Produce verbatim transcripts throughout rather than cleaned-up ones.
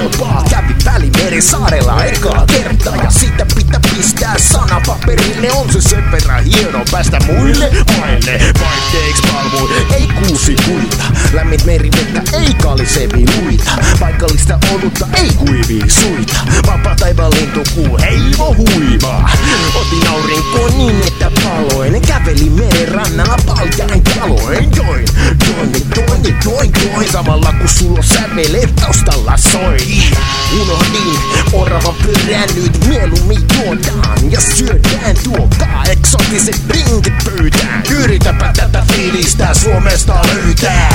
halpaa. Kävi Välimeren saarella ekaa kertaa ja siitä pitää pistää sana paperille. On se sen verran hieno päästä muille maille. Vaihteeks palvoi, ei kuusi kuita. Lämmit merivettä, ei kalisevi luita. Paikallista olutta, ei kuivii suita. Vapaa taivaan lintukuu, ei vo huivaa. Otin aurinkoon niin, että paloin. Kävelin meren rannalla paljain jaloin. Join, join, join, join, join. Samalla kun sulo sävelet taustalla soi. Unohdin oravan pyörään, nyt mieluummin juodaan ja syödään. Tuokaa eksotiset drinkit pöytään. Yritäpä tätä fiilistä Suomesta löytää.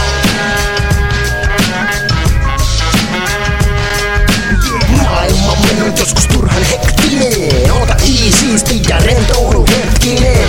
Maailma on joskus turhan hektinen. Ota iisisti ja rentoudu hetkinen.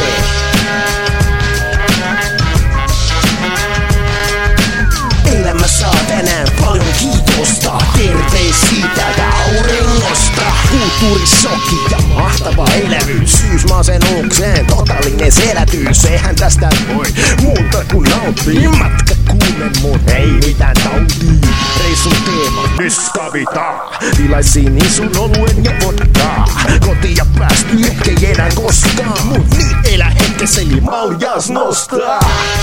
Elämä saa tänään paljon kiitosta. Terveys siitä ja auringosta. Kulttuurisokki ja mahtava elävyys. Syysmasennukseen totaalinen selätyys. Eihän tästä voi muuta kuin nauttii. Matka kuulen mun ei mitään tautia. Reissun teema nyt kavitaan. Tilaisin niin sun oluen ja vodkaa. Kotia päästy ehkä enää koskaan. Mut nyt elä hetkessä eli maljas nostaa.